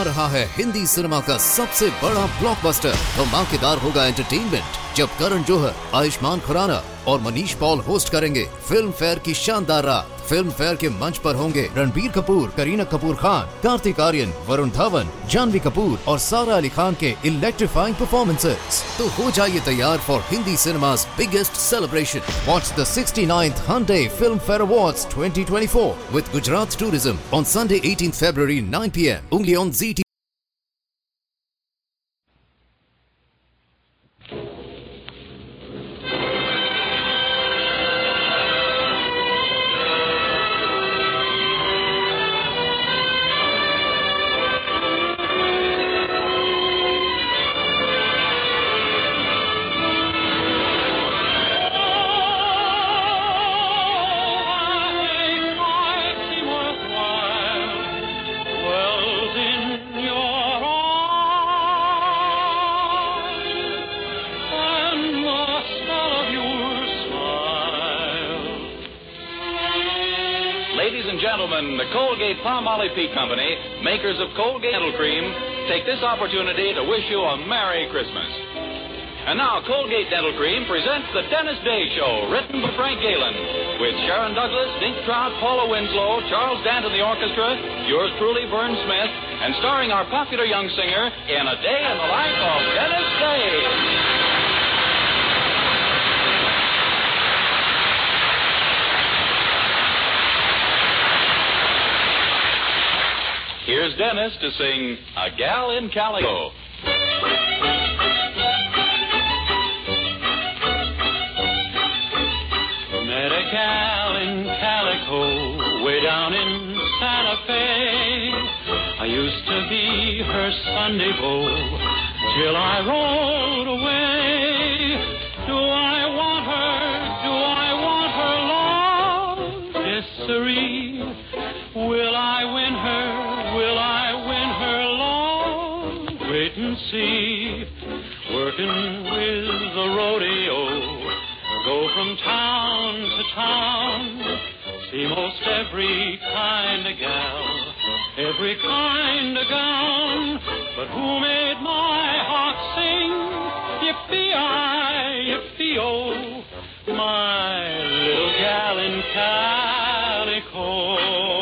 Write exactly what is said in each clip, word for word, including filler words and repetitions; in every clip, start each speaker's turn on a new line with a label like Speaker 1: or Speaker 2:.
Speaker 1: रहा है हिंदी सिनेमा का सबसे बड़ा ब्लॉकबस्टर। धमाकेदार होगा एंटरटेनमेंट जब करण जौहर, आयुष्मान खुराना और मनीष पॉल होस्ट करेंगे फिल्म फेयर की शानदार रात। फिल्म फेयर के मंच पर होंगे रणबीर कपूर, करीना कपूर खान, कार्तिक आर्यन, वरुण धवन, जानवी कपूर और सारा अली खान के इलेक्ट्रीफाइंग परफॉर्मेंसेस। तो हो जाइए तैयार for Hindi cinema's biggest celebration. Watch the sixty-ninth Hyundai Film Fair Awards twenty twenty-four with Gujarat Tourism on Sunday eighteenth February nine p m only on Z T V.
Speaker 2: Ladies and gentlemen, the Colgate Palmolive Peak Company, makers of Colgate Dental Cream, take this opportunity to wish you a Merry Christmas. And now, Colgate Dental Cream presents The Dennis Day Show, written by Frank Galen, with Sharon Douglas, Dink Trout, Paula Winslow, Charles Dant in the orchestra, yours truly, Vern Smith, and starring our popular young singer in A Day in the Life of Dennis Day. Here's Dennis to sing A Gal in Calico.
Speaker 3: Met a gal in Calico way down in Santa Fe. I used to be her Sunday beau till I rode away. Do I want her? Do I want her love? Yes, sirree. Will I win her? Will I win her love? Wait and see. Working with the rodeo, go from town to town, see most every kind of gal, every kind of gown. But who made my heart sing? Yippee-I, yippee-oh, my little gal in Calico.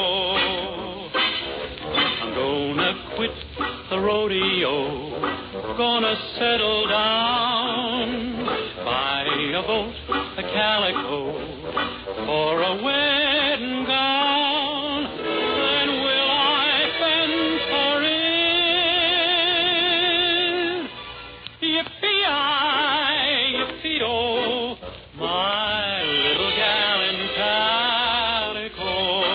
Speaker 3: Quit the rodeo, gonna settle down, buy a boat, a calico, for a wedding gown. Then will I fend for it? Yippee-I, yippee-oh, my little gal in calico.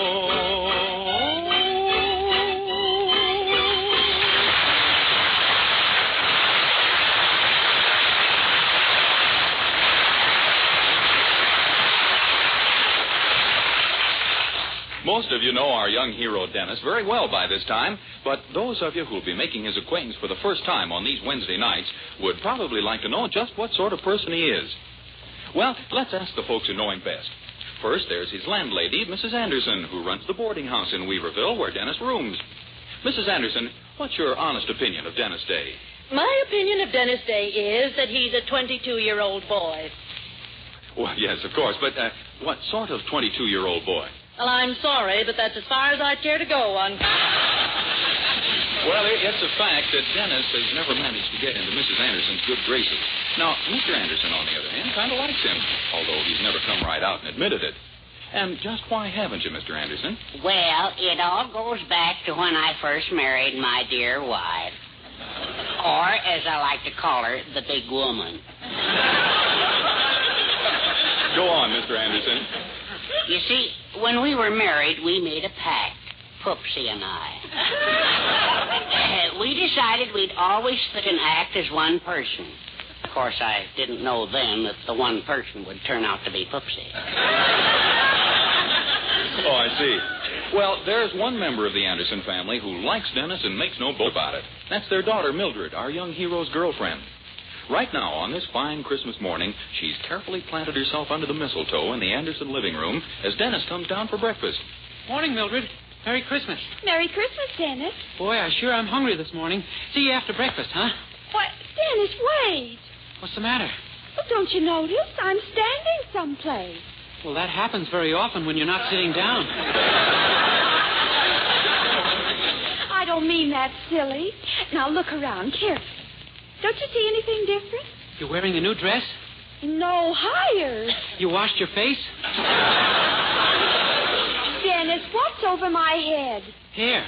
Speaker 2: Most of you know our young hero, Dennis, very well by this time, but those of you who will be making his acquaintance for the first time on these Wednesday nights would probably like to know just what sort of person he is. Well, let's ask the folks who know him best. First, there's his landlady, Missus Anderson, who runs the boarding house in Weaverville where Dennis rooms. Missus Anderson, what's your honest opinion of Dennis Day?
Speaker 4: My opinion of Dennis Day is that he's a twenty-two-year-old boy.
Speaker 2: Well, yes, of course, but uh, what sort of twenty-two-year-old boy?
Speaker 4: Well, I'm sorry, but that's as far as I'd care to go on.
Speaker 2: Well, it's a fact that Dennis has never managed to get into Missus Anderson's good graces. Now, Mister Anderson, on the other hand, kind of likes him, although he's never come right out and admitted it. And just why haven't you, Mister Anderson?
Speaker 5: Well, it all goes back to when I first married my dear wife. Or, as I like to call her, the big woman.
Speaker 2: Go on, Mister Anderson.
Speaker 5: You see, when we were married, we made a pact, Poopsie and I. uh, we decided we'd always sit and act as one person. Of course, I didn't know then that the one person would turn out to be Poopsie.
Speaker 2: Oh, I see. Well, there's one member of the Anderson family who likes Dennis and makes no boast about it. That's their daughter, Mildred, our young hero's girlfriend. Right now, on this fine Christmas morning, she's carefully planted herself under the mistletoe in the Anderson living room as Dennis comes down for breakfast.
Speaker 6: Morning, Mildred.
Speaker 3: Merry Christmas.
Speaker 6: Merry Christmas, Dennis.
Speaker 3: Boy, I sure am hungry this morning. See you after breakfast, huh?
Speaker 6: What? Dennis, wait.
Speaker 3: What's the matter?
Speaker 6: Well, don't you notice? I'm standing someplace.
Speaker 3: Well, that happens very often when you're not sitting down.
Speaker 6: I don't mean that silly. Now, look around carefully. Don't you see anything different?
Speaker 3: You're wearing a new dress?
Speaker 6: No, higher.
Speaker 3: You washed your face?
Speaker 6: Dennis, what's over my head?
Speaker 3: Hair.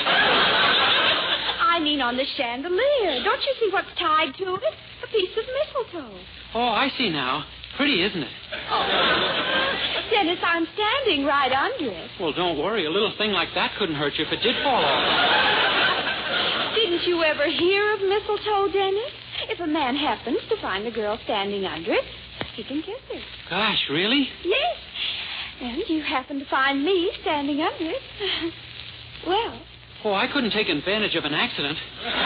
Speaker 6: I mean on the chandelier. Don't you see what's tied to it? A piece of mistletoe.
Speaker 3: Oh, I see now. Pretty, isn't it?
Speaker 6: Oh. Dennis, I'm standing right under it.
Speaker 3: Well, don't worry. A little thing like that couldn't hurt you if it did fall off.
Speaker 6: Didn't you ever hear of mistletoe, Dennis? If a man happens to find a girl standing under it, he can kiss her.
Speaker 3: Gosh, really?
Speaker 6: Yes. And you happen to find me standing under it. Well.
Speaker 3: Oh, I couldn't take advantage of an accident.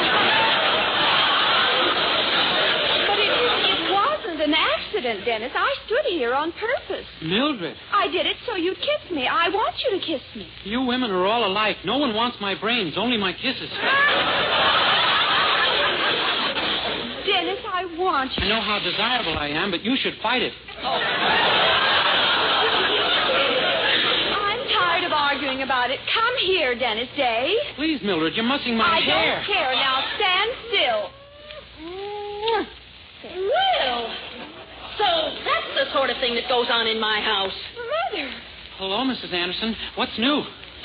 Speaker 6: But it, it wasn't an accident, Dennis. I stood here on purpose.
Speaker 3: Mildred.
Speaker 6: I did it so you'd kiss me. I want you to kiss me.
Speaker 3: You women are all alike. No one wants my brains, only my kisses.
Speaker 6: Dennis, I want you.
Speaker 3: I know how desirable I am, but you should fight it.
Speaker 6: Oh. I'm tired of arguing about it. Come here, Dennis Day.
Speaker 3: Please, Mildred, you're mussing my
Speaker 6: I
Speaker 3: hair.
Speaker 6: I don't care. Now stand still.
Speaker 4: Well, so that's the sort of thing that goes on in my house.
Speaker 6: Mother.
Speaker 3: Hello, Missus Anderson. What's new?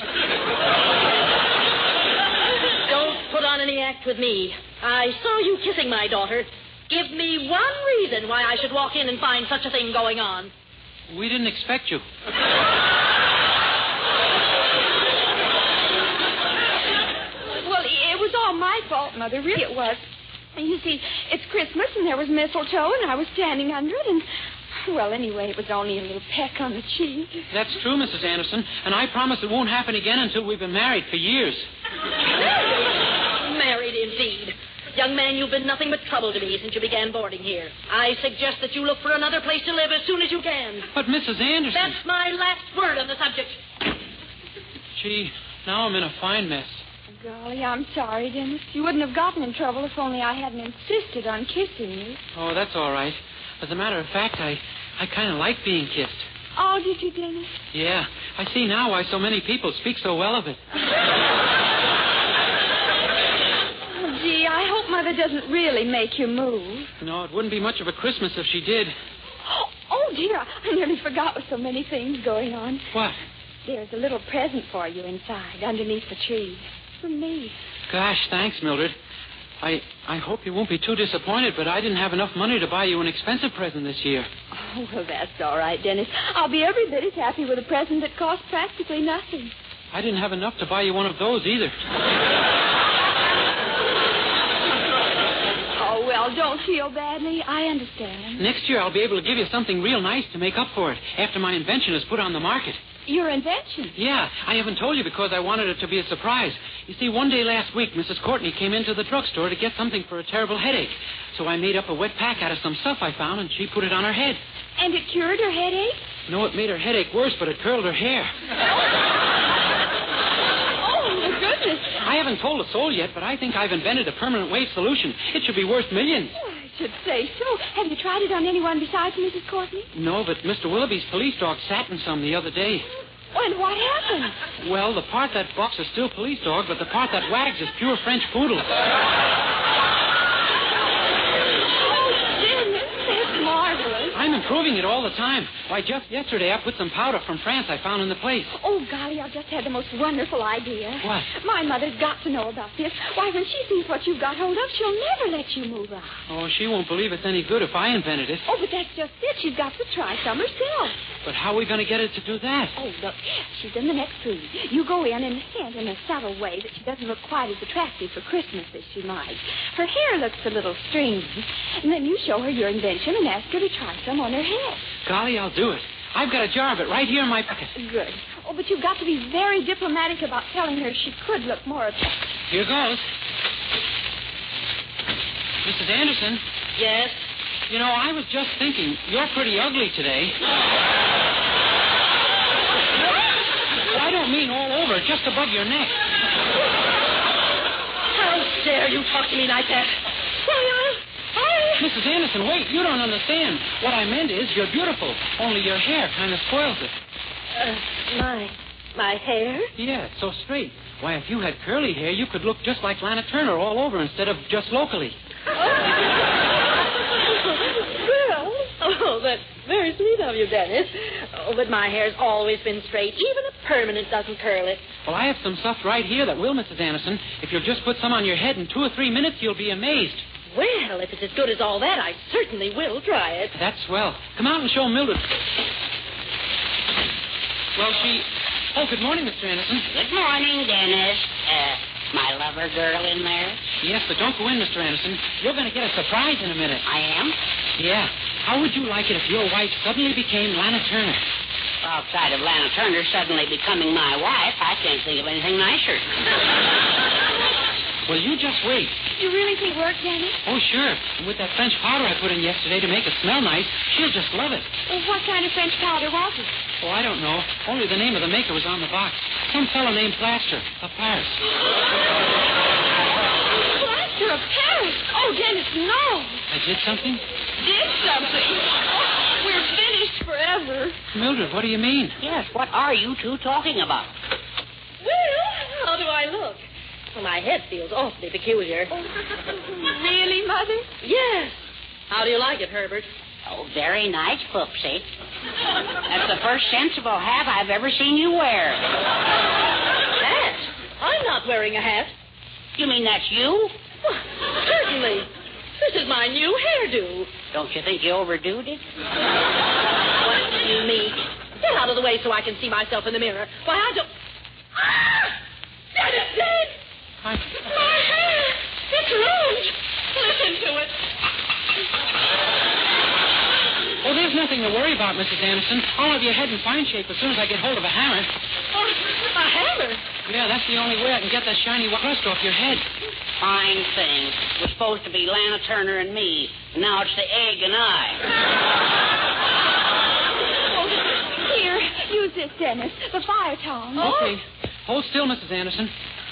Speaker 4: Don't put on any act with me. I saw you kissing my daughter. Give me one reason why I should walk in and find such a thing going on.
Speaker 3: We didn't expect you.
Speaker 6: Well, it was all my fault, Mother. Really, it was. You see, it's Christmas, and there was mistletoe, and I was standing under it, and... Well, anyway, it was only a little peck on the cheek.
Speaker 3: That's true, Missus Anderson, and I promise it won't happen again until we've been married for years.
Speaker 4: Married, indeed. Young man, you've been nothing but trouble to me since you began boarding here. I suggest that you look for another place to live as soon as you can.
Speaker 3: But, Missus Anderson...
Speaker 4: That's my last word on the subject.
Speaker 3: Gee, now I'm in a fine mess.
Speaker 6: Golly, I'm sorry, Dennis. You wouldn't have gotten in trouble if only I hadn't insisted on kissing you.
Speaker 3: Oh, that's all right. As a matter of fact, I, I kind of like being kissed.
Speaker 6: Oh, did you, Dennis?
Speaker 3: Yeah. I see now why so many people speak so well of it.
Speaker 6: Oh, gee, I hope Mother doesn't really make you move.
Speaker 3: No, it wouldn't be much of a Christmas if she did.
Speaker 6: Oh, oh dear, I nearly forgot with so many things going on.
Speaker 3: What?
Speaker 6: There's a little present for you inside, underneath the tree. From me.
Speaker 3: Gosh, thanks, Mildred. I I hope you won't be too disappointed, but I didn't have enough money to buy you an expensive present this year.
Speaker 6: Oh, well, that's all right, Dennis. I'll be every bit as happy with a present that costs practically nothing.
Speaker 3: I didn't have enough to buy you one of those either.
Speaker 6: Oh, well, don't feel badly. I understand.
Speaker 3: Next year I'll be able to give you something real nice to make up for it after my invention is put on the market.
Speaker 6: Your invention?
Speaker 3: Yeah, I haven't told you because I wanted it to be a surprise. You see, one day last week, Missus Courtney came into the drugstore to get something for a terrible headache. So I made up a wet pack out of some stuff I found, and she put it on her head.
Speaker 6: And it cured her headache?
Speaker 3: No, it made her headache worse, but it curled her hair.
Speaker 6: Oh, my goodness.
Speaker 3: I haven't told a soul yet, but I think I've invented a permanent wave solution. It should be worth millions.
Speaker 6: Oh, I should say so. Have you tried it on anyone besides Missus Courtney?
Speaker 3: No, but Mister Willoughby's police dog sat in some the other day.
Speaker 6: And what happened?
Speaker 3: Well, the part that barks is still police dog, but the part that wags is pure French poodle.
Speaker 6: Oh, Dennis, that's marvelous.
Speaker 3: I'm improving it all the time. Why, just yesterday I put some powder from France I found in the place.
Speaker 6: Oh, golly, I've just had the most wonderful idea.
Speaker 3: What?
Speaker 6: My mother's got to know about this. Why, when she sees what you've got hold of, she'll never let you move out.
Speaker 3: Oh, she won't believe it's any good if I invented it.
Speaker 6: Oh, but that's just it. She's got to try some herself.
Speaker 3: But how are we going to get her to do that?
Speaker 6: Oh, look, she's in the next room. You go in and hint in a subtle way that she doesn't look quite as attractive for Christmas as she might. Her hair looks a little stringy. And then you show her your invention and ask her to try some on her head.
Speaker 3: Golly, I'll do it. I've got a jar of it right here in my pocket.
Speaker 6: Good. Oh, but you've got to be very diplomatic about telling her she could look more attractive.
Speaker 3: Here goes. Missus Anderson?
Speaker 4: Yes?
Speaker 3: You know, I was just thinking, you're pretty ugly today. Why don't don't mean all over, just above your neck.
Speaker 4: How dare you talk to me like that?
Speaker 3: Missus Anderson, wait, you don't understand. What I meant is you're beautiful, only your hair kind of spoils it.
Speaker 4: Uh, my, my hair?
Speaker 3: Yeah, so straight. Why, if you had curly hair, you could look just like Lana Turner all over instead of just locally.
Speaker 4: Well, oh, that's very sweet of you, Dennis. Oh, but my hair's always been straight. Even a permanent doesn't curl it.
Speaker 3: Well, I have some stuff right here that will, Missus Anderson. If you'll just put some on your head in two or three minutes, you'll be amazed.
Speaker 4: Well, if it's as good as all that, I certainly will try it.
Speaker 3: That's swell. Come out and show Mildred. Well, she... Oh, good morning, Mister Anderson.
Speaker 5: Good morning, Dennis. Uh, my lover girl in there?
Speaker 3: Yes, but don't go in, Mister Anderson. You're going to get a surprise in a minute.
Speaker 5: I am?
Speaker 3: Yeah. How would you like it if your wife suddenly became Lana Turner?
Speaker 5: Outside of Lana Turner suddenly becoming my wife, I can't think of anything nicer.
Speaker 3: Well, you just wait.
Speaker 6: You really think it worked, Dennis?
Speaker 3: Oh, sure. And with that French powder I put in yesterday to make it smell nice, she'll just love it.
Speaker 6: Well, what kind of French powder was it?
Speaker 3: Oh, I don't know. Only the name of the maker was on the box. Some fellow named Plaster of Paris.
Speaker 6: Plaster of Paris? Oh, Dennis, no.
Speaker 3: I did something?
Speaker 6: Did something? Oh, we're finished forever.
Speaker 3: Mildred, what do you mean?
Speaker 5: Yes, what are you two talking about?
Speaker 4: Well, how do I look? Well, my head feels awfully peculiar.
Speaker 6: Really, Mother?
Speaker 4: Yes. How do you like it, Herbert?
Speaker 5: Oh, very nice, Poopsie. That's the first sensible hat I've ever seen you wear.
Speaker 4: Hat? I'm not wearing a hat.
Speaker 5: You mean that's you?
Speaker 4: Well, certainly. This is my new hairdo.
Speaker 5: Don't you think you overdo it?
Speaker 4: What do you mean? Get out of the way so I can see myself in the mirror. Why, I don't... Ah! Dennis, Dennis!
Speaker 3: I...
Speaker 4: My hair! It's ruined! Listen to it.
Speaker 3: Oh, there's nothing to worry about, Missus Anderson. I'll have your head in fine shape as soon as I get hold of a hammer.
Speaker 4: Oh, a hammer?
Speaker 3: Yeah, that's the only way I can get that shiny crust off your head.
Speaker 5: Fine thing. It was supposed to be Lana Turner and me. Now it's the egg and I.
Speaker 6: Oh, here, use this, Dennis. The fire tongs.
Speaker 4: Oh.
Speaker 3: Okay. Hold still, Missus Anderson.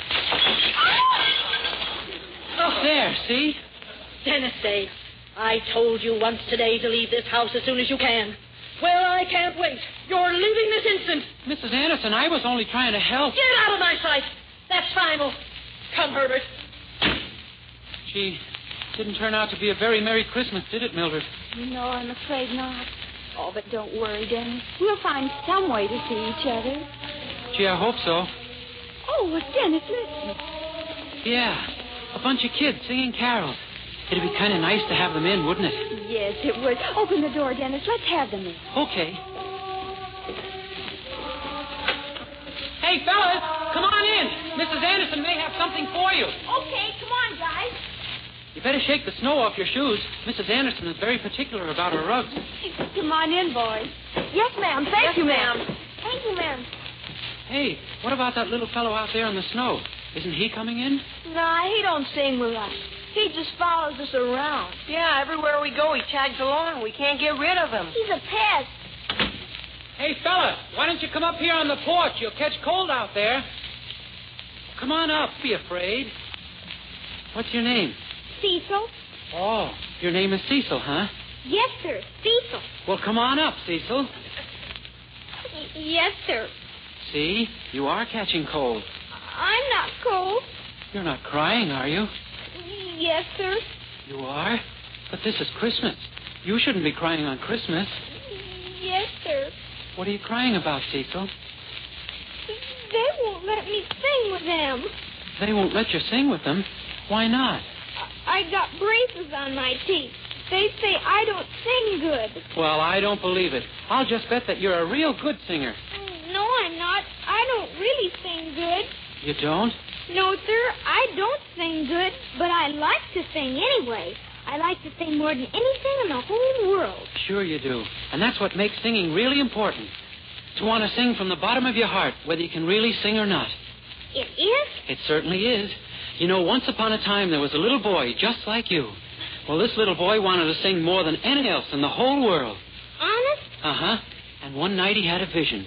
Speaker 4: Oh.
Speaker 3: There, see?
Speaker 4: Dennis Day, I told you once today to leave this house as soon as you can. Well, I can't wait. You're leaving this instant.
Speaker 3: Missus Anderson, I was only trying to help.
Speaker 4: Get out of my sight. That's final. Come, Herbert.
Speaker 3: Gee, didn't turn out to be a very Merry Christmas, did it, Mildred?
Speaker 6: No, I'm afraid not. Oh, but don't worry, Dennis. We'll find some way to see each other.
Speaker 3: Gee, I hope so.
Speaker 6: Oh, well, Dennis, listen.
Speaker 3: Yeah, a bunch of kids singing carols. It'd be kind of nice to have them in, wouldn't it?
Speaker 6: Yes, it would. Open the door, Dennis. Let's have them in.
Speaker 3: Okay. Hey, fellas, come on in. Missus Anderson may have something for you.
Speaker 6: Okay, come on, guys.
Speaker 3: You better shake the snow off your shoes. Missus Anderson is very particular about her rugs.
Speaker 6: Come on in, boys. Yes, ma'am. Thank you, ma'am. Thank you, ma'am.
Speaker 3: Hey, what about that little fellow out there in the snow? Isn't he coming in?
Speaker 7: Nah, he don't sing with us. He just follows us around. Yeah, everywhere we go, he tags along. We can't get rid of him.
Speaker 6: He's a pest.
Speaker 3: Hey, fella, why don't you come up here on the porch? You'll catch cold out there. Come on up. Be afraid. What's your name?
Speaker 6: Cecil?
Speaker 3: Oh, your name is Cecil, huh?
Speaker 6: Yes, sir. Cecil.
Speaker 3: Well, come on up, Cecil.
Speaker 6: Y- yes, sir.
Speaker 3: See, you are catching cold.
Speaker 6: I'm not cold.
Speaker 3: You're not crying, are you?
Speaker 6: Yes, sir.
Speaker 3: You are? But this is Christmas. You shouldn't be crying on Christmas.
Speaker 6: Yes, sir.
Speaker 3: What are you crying about, Cecil?
Speaker 6: They won't let me sing with them.
Speaker 3: They won't let you sing with them. Why not?
Speaker 6: I got braces on my teeth. They say I don't sing good.
Speaker 3: Well, I don't believe it. I'll just bet that you're a real good singer.
Speaker 6: No, I'm not. I don't really sing good.
Speaker 3: You don't?
Speaker 6: No, sir, I don't sing good, but I like to sing anyway. I like to sing more than anything in the whole world.
Speaker 3: Sure you do. And that's what makes singing really important. To want to sing from the bottom of your heart, whether you can really sing or not.
Speaker 6: It is?
Speaker 3: It certainly is. You know, once upon a time there was a little boy just like you. Well, this little boy wanted to sing more than anything else in the whole world.
Speaker 6: Honest?
Speaker 3: Uh-huh. And one night he had a vision.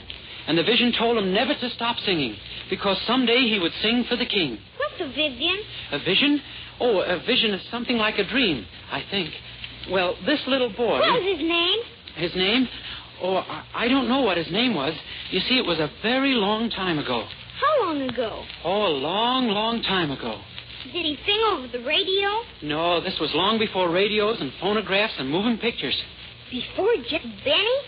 Speaker 8: And the vision told him never to stop singing, because someday he would sing for the king.
Speaker 9: What's a vision?
Speaker 8: A vision? Oh, a vision is something like a dream, I think. Well, this little boy...
Speaker 9: What was his name?
Speaker 8: His name? Oh, I, I don't know what his name was. You see, it was a very long time ago.
Speaker 9: How long ago?
Speaker 8: Oh, a long, long time ago.
Speaker 9: Did he sing over the radio?
Speaker 8: No, this was long before radios and phonographs and moving pictures.
Speaker 9: Before Jack Benny?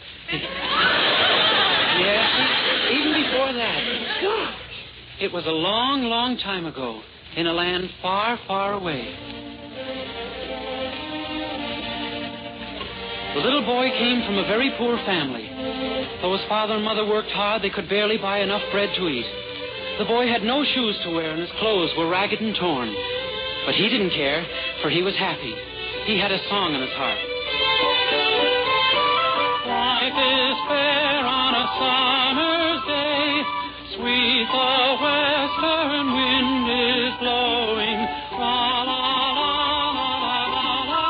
Speaker 8: Yes, even before that. It was a long, long time ago, in a land far, far away. The little boy came from a very poor family. Though his father and mother worked hard, they could barely buy enough bread to eat. The boy had no shoes to wear, and his clothes were ragged and torn. But he didn't care, for he was happy. He had a song in his heart.
Speaker 3: Life is fair on a summer's day. Sweet the western wind is blowing. La, la, la, la, la, la,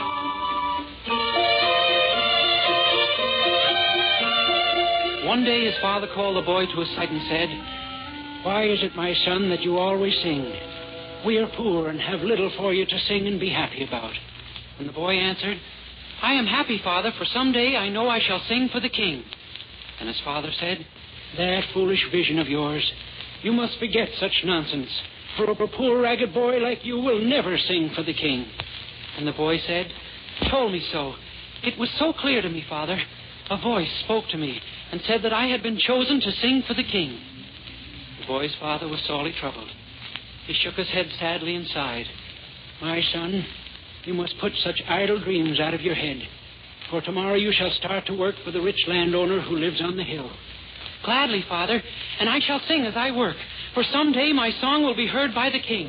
Speaker 3: la.
Speaker 8: One day his father called the boy to his side and said, "Why is it, my son, that you always sing? We are poor and have little for you to sing and be happy about." And the boy answered, "I am happy, Father, for someday I know I shall sing for the king." And his father said, "That foolish vision of yours, you must forget such nonsense, for a poor ragged boy like you will never sing for the king." And the boy said, "Told me so. It was so clear to me, Father. A voice spoke to me and said that I had been chosen to sing for the king." The boy's father was sorely troubled. He shook his head sadly and sighed. "My son, you must put such idle dreams out of your head, for tomorrow you shall start to work for the rich landowner who lives on the hill." "Gladly, Father, and I shall sing as I work, for someday my song will be heard by the king."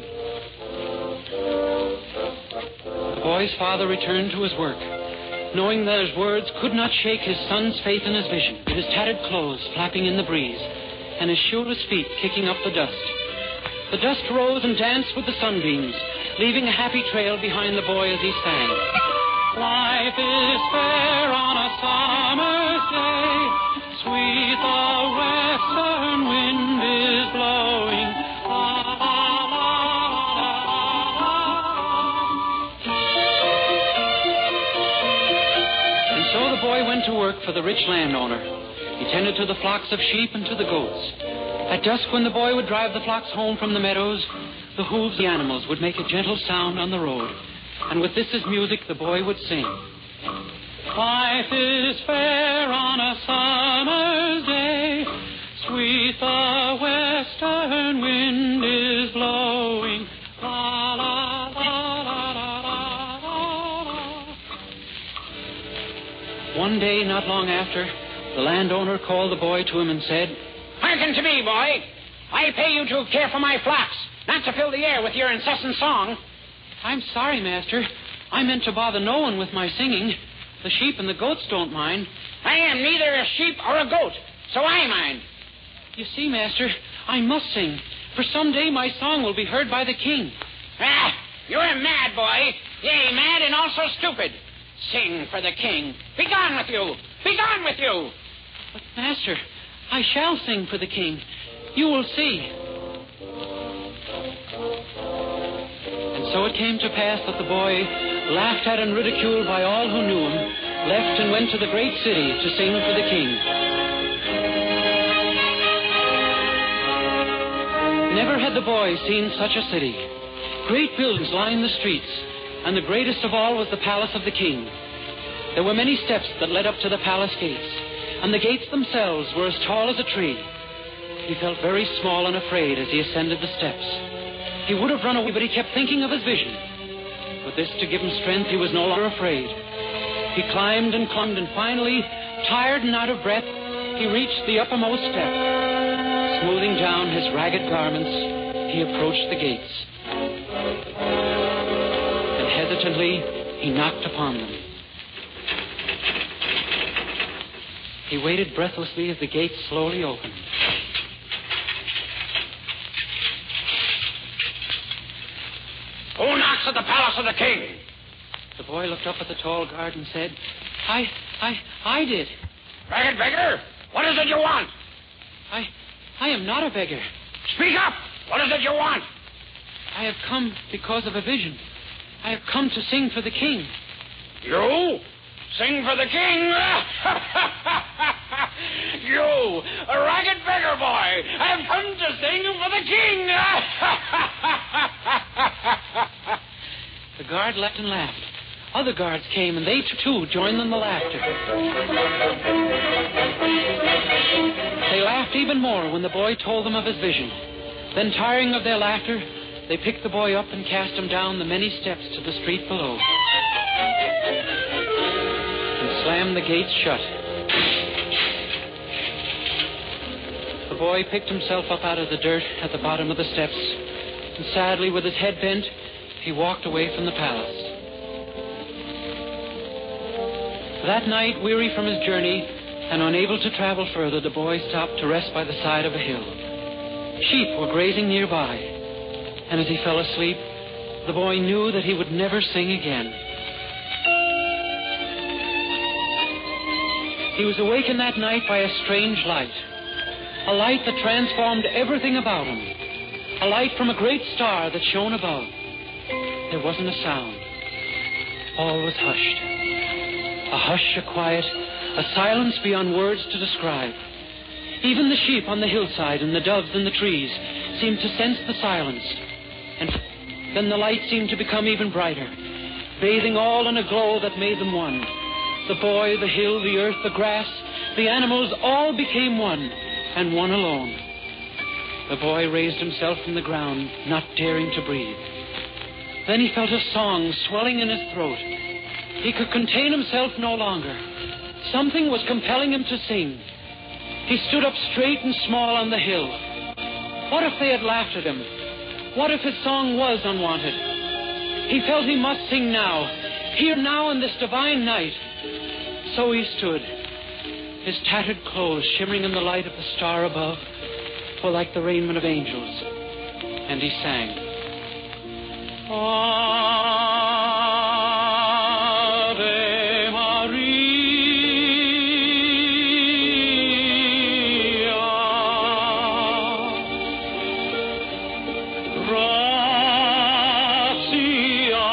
Speaker 8: The boy's father returned to his work, knowing that his words could not shake his son's faith in his vision, with his tattered clothes flapping in the breeze, and his shoeless feet kicking up the dust. The dust rose and danced with the sunbeams, leaving a happy trail behind the boy as he sang.
Speaker 3: Life is fair on a summer's day. Sweet the western wind is blowing. La, la, la, la, la, la.
Speaker 8: And so the boy went to work for the rich landowner. He tended to the flocks of sheep and to the goats. At dusk, when the boy would drive the flocks home from the meadows, the hooves of the animals would make a gentle sound on the road. And with this as music, the boy would sing.
Speaker 3: Life is fair on a summer's day. Sweet the western wind is blowing. La, la, la, la, la, la, la.
Speaker 8: One day, not long after, the landowner called the boy to him and said,
Speaker 5: "Hearken to me, boy. I pay you to care for my flocks, not to fill the air with your incessant song."
Speaker 8: "I'm sorry, master. I meant to bother no one with my singing. The sheep and the goats don't mind."
Speaker 5: "I am neither a sheep or a goat, so I mind."
Speaker 8: "You see, master, I must sing, for someday my song will be heard by the king."
Speaker 5: "Ah, you're mad, boy. Yea, mad and also stupid. Sing for the king. Be gone with you. Be gone with you."
Speaker 8: "But, master, I shall sing for the king. You will see." And so it came to pass that the boy, laughed at and ridiculed by all who knew him, left and went to the great city to sing for the king. Never had the boy seen such a city. Great buildings lined the streets, and the greatest of all was the palace of the king. There were many steps that led up to the palace gates, and the gates themselves were as tall as a tree. He felt very small and afraid as he ascended the steps. He would have run away, but he kept thinking of his vision. With this to give him strength, he was no longer afraid. He climbed and climbed, and finally, tired and out of breath, he reached the uppermost step. Smoothing down his ragged garments, he approached the gates. And hesitantly, he knocked upon them. He waited breathlessly as the gates slowly opened.
Speaker 5: "Who knocks at the palace of the king?"
Speaker 8: The boy looked up at the tall guard and said, I, I, I did."
Speaker 5: "Ragged beggar, what is it you want?"
Speaker 8: I, I am not a beggar.
Speaker 10: Speak up! What is it you want?
Speaker 8: I have come because of a vision. I have come to sing for the king.
Speaker 10: You? Sing for the king? You, a ragged beggar boy, have come to sing for the king.
Speaker 8: The guard leapt and laughed. Other guards came, and they too joined in the laughter. They laughed even more when the boy told them of his vision. Then, tiring of their laughter, they picked the boy up and cast him down the many steps to the street below. And slammed the gates shut. The boy picked himself up out of the dirt at the bottom of the steps, and sadly, with his head bent, he walked away from the palace. That night, weary from his journey and unable to travel further, the boy stopped to rest by the side of a hill. Sheep were grazing nearby, and as he fell asleep, the boy knew that he would never sing again. He was awakened that night by a strange light, a light that transformed everything about him, a light from a great star that shone above. There wasn't a sound. All was hushed. A hush, a quiet, a silence beyond words to describe. Even the sheep on the hillside and the doves in the trees seemed to sense the silence. And then the light seemed to become even brighter, bathing all in a glow that made them one. The boy, the hill, the earth, the grass, the animals all became one, and one alone. The boy raised himself from the ground, not daring to breathe. Then he felt a song swelling in his throat. He could contain himself no longer. Something was compelling him to sing. He stood up straight and small on the hill. What if they had laughed at him? What if his song was unwanted? He felt he must sing now, here now in this divine night. So he stood. His tattered clothes, shimmering in the light of the star above, were like the raiment of angels. And he sang. Ave Maria, gratia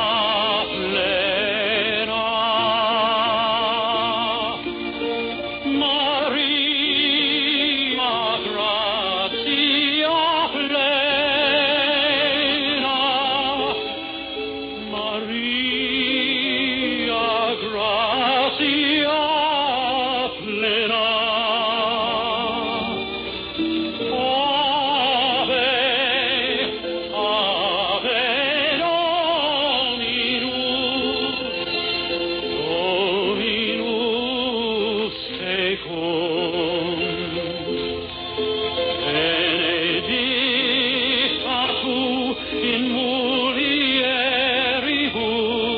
Speaker 8: plena, Maria, gratia plena, Maria, gratia plena. Ave, Ave Dominus, Dominus tecum, benedicta tu in mulieribus,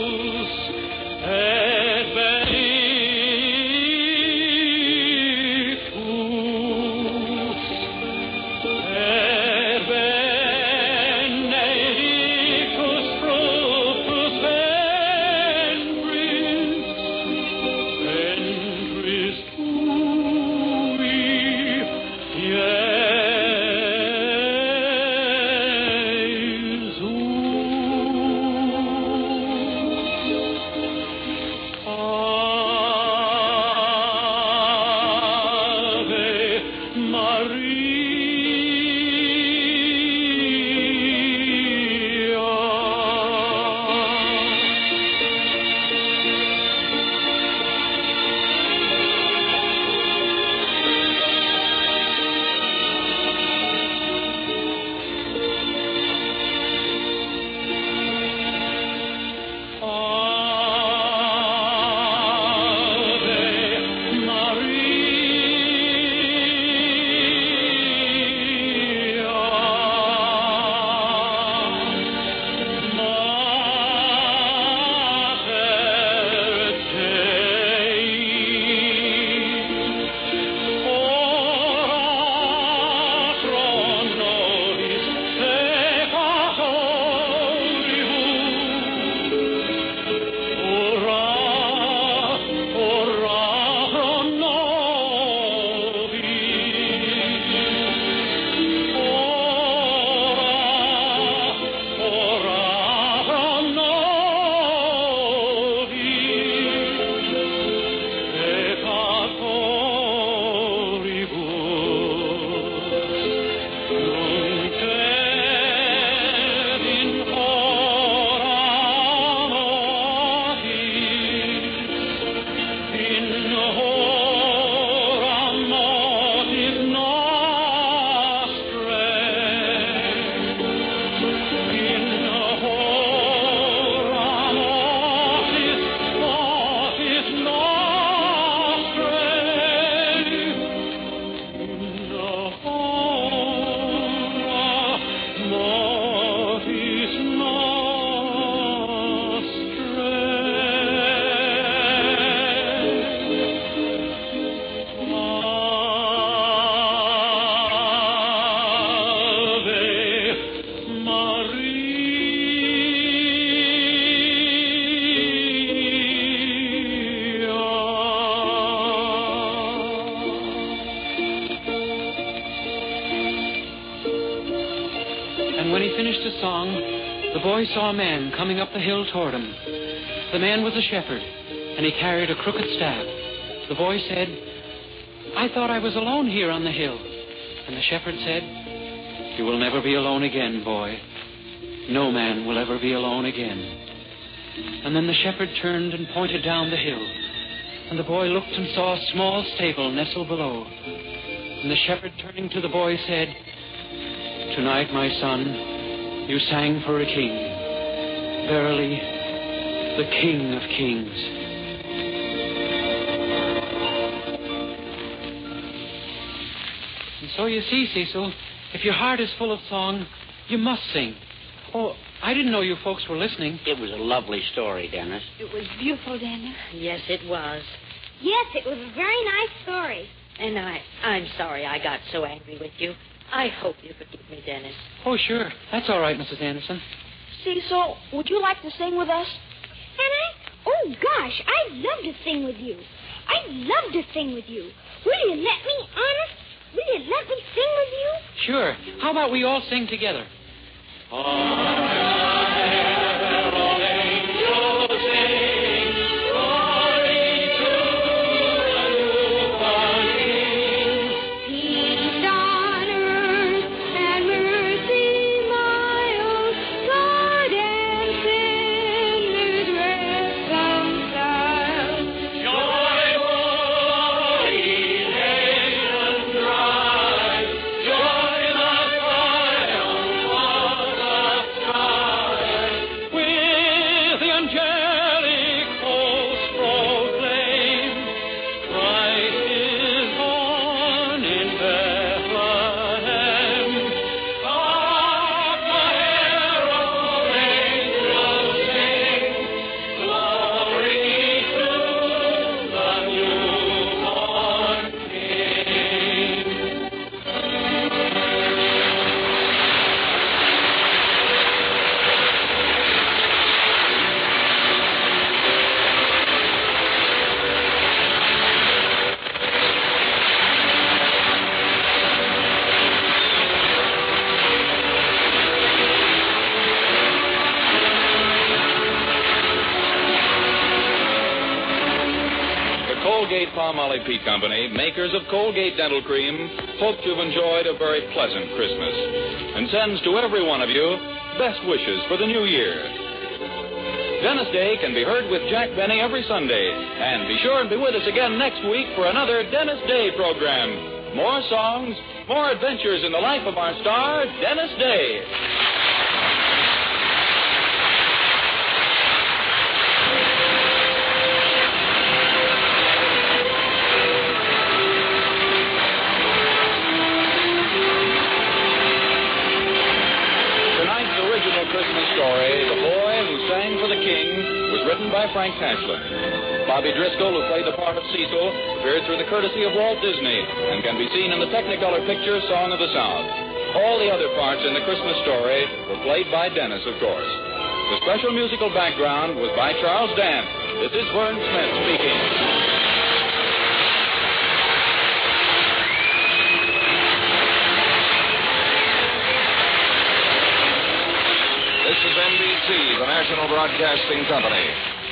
Speaker 8: boy saw a man coming up the hill toward him. The man was a shepherd, and he carried a crooked staff. The boy said, "I thought I was alone here on the hill." And the shepherd said, "You will never be alone again, boy. No man will ever be alone again." And then the shepherd turned and pointed down the hill. And the boy looked and saw a small stable nestled below. And the shepherd, turning to the boy, said, "Tonight, my son, you sang for a king. Verily, the King of Kings." And so you see, Cecil, if your heart is full of song, you must sing. Oh, I didn't know you folks were listening.
Speaker 5: It was a lovely story, Dennis.
Speaker 6: It was beautiful, Dennis.
Speaker 4: Yes, it was.
Speaker 9: Yes, it was a very nice story.
Speaker 4: And I, I'm sorry I got so angry with you. I hope you forgive me, Dennis.
Speaker 8: Oh, sure. That's all right, Missus Anderson.
Speaker 6: Cecil, would you like to sing with us?
Speaker 9: And I? Oh, gosh, I'd love to sing with you. I'd love to sing with you. Will you let me, honest? Will you let me sing with you?
Speaker 8: Sure. How about we all sing together?
Speaker 2: Colgate-Palmolive Peet Company, makers of Colgate Dental Cream, hope you've enjoyed a very pleasant Christmas and sends to every one of you best wishes for the new year. Dennis Day can be heard with Jack Benny every Sunday. And be sure and be with us again next week for another Dennis Day program. More songs, more adventures in the life of our star, Dennis Day. Christmas story, The Boy Who Sang for the King, was written by Frank Tashlin. Bobby Driscoll, who played the part of Cecil, appeared through the courtesy of Walt Disney and can be seen in the Technicolor picture Song of the South. All the other parts in the Christmas story were played by Dennis, of course. The special musical background was by Charles Dant. This is Vern Smith speaking.
Speaker 11: This is N B C, the National Broadcasting Company.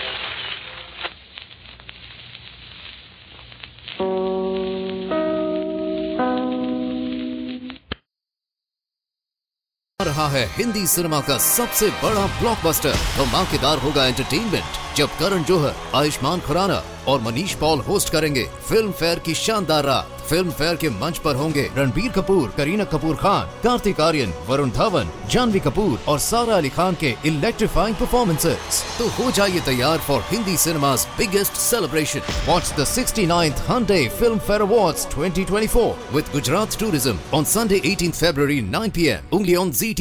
Speaker 1: रहा है Hindi cinema का सबसे बड़ा blockbuster. धमाकेदार होगा entertainment जब करण जौहर, आयुष्मान खुराना और Manish Paul host करेंगे फिल्म फेयर की शानदार रात। फिल्म फेयर के मंच पर होंगे रणबीर कपूर, करीना कपूर खान, कार्तिक आर्यन, वरुण धवन, जानवी कपूर और सारा अली खान के इलेक्ट्रीफाइंग परफॉर्मेंसेस। तो हो जाइए तैयार for Hindi cinema's biggest celebration. Watch the sixty-ninth Hyundai Film Fair Awards twenty twenty-four with Gujarat Tourism on Sunday eighteenth February nine p m only on Z T V.